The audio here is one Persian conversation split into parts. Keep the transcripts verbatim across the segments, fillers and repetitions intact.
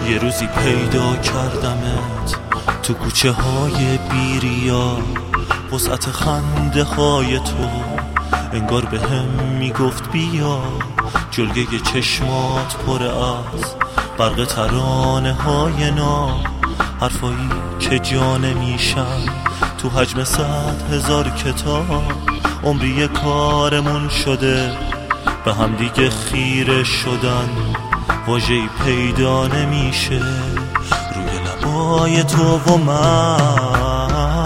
یه روزی پیدا کردمت تو کوچه های بیریا، وسعت خنده های تو انگار به هم میگفت بیا. جلگه چشمات پر از برق ترانه های نام، حرفایی که جا نمیشن تو حجم صد هزار کتاب. عمری کارمون شده به هم دیگه خیره شدن، واژه‌ای پیدا نمیشه روی لبای تو و من.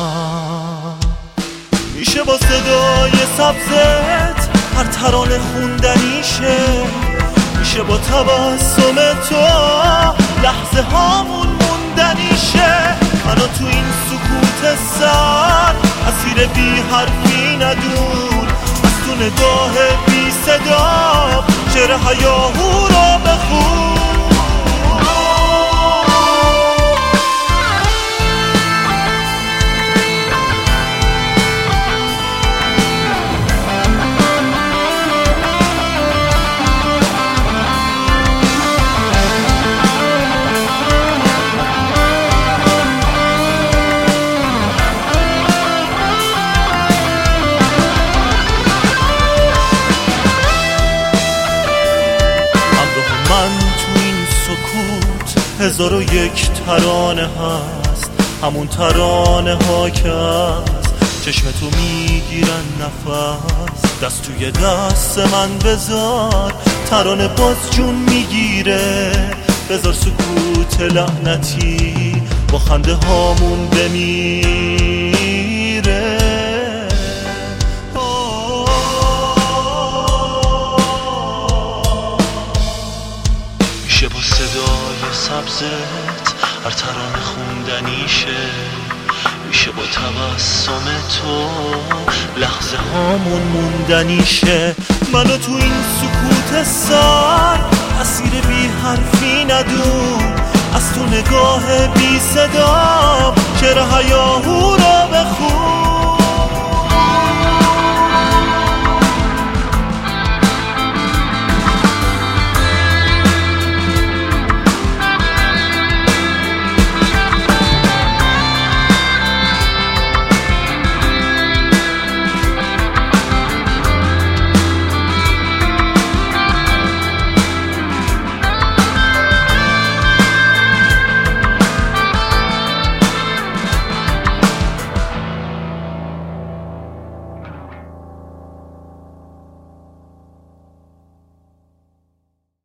میشه با صدای سبزت هر ترانه خوندنیشه، میشه با تبسم تو لحظه هامون موندنیشه. منو تو این سکوت سر اسیر بی حرفی ندون، از تو نگاه بی صدا شعر هیاهو رو بخون. هزار و یک ترانه هست، همون ترانه ها که از چشم تو میگیرن نفس. دست توی دست من بذار، ترانه باز جون میگیره. بذار سکوت لعنتی با خنده هامون بمیره. میشه با صدای سبزت هر ترانه خوندنیشه، میشه با تبسم تو لحظه هامون موندنیشه. منو تو این سکوت سر اسیر بی حرفی ندون، از تو نگاه بی صدا شعر هیاهو رو بخون.